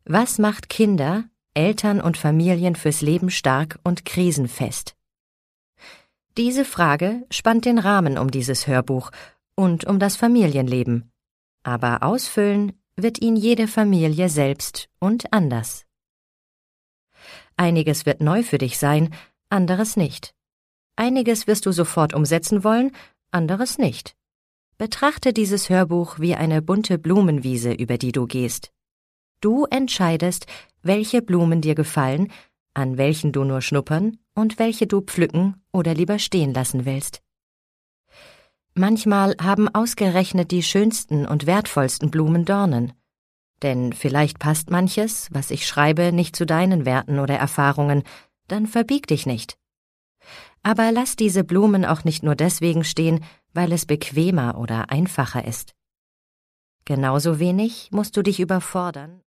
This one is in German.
Was macht Kinder, Eltern und Familien fürs Leben stark und krisenfest? Diese Frage spannt den Rahmen um dieses Hörbuch und um das Familienleben. Aber ausfüllen wird ihn jede Familie selbst und anders. Einiges wird neu für dich sein, anderes nicht. Einiges wirst du sofort umsetzen wollen, anderes nicht. Betrachte dieses Hörbuch wie eine bunte Blumenwiese, über die du gehst. Du entscheidest, welche Blumen dir gefallen, an welchen du nur schnuppern und welche du pflücken oder lieber stehen lassen willst. Manchmal haben ausgerechnet die schönsten und wertvollsten Blumen Dornen. Denn vielleicht passt manches, was ich schreibe, nicht zu deinen Werten oder Erfahrungen, dann verbieg dich nicht. Aber lass diese Blumen auch nicht nur deswegen stehen, weil es bequemer oder einfacher ist. Genauso wenig musst du dich überfordern,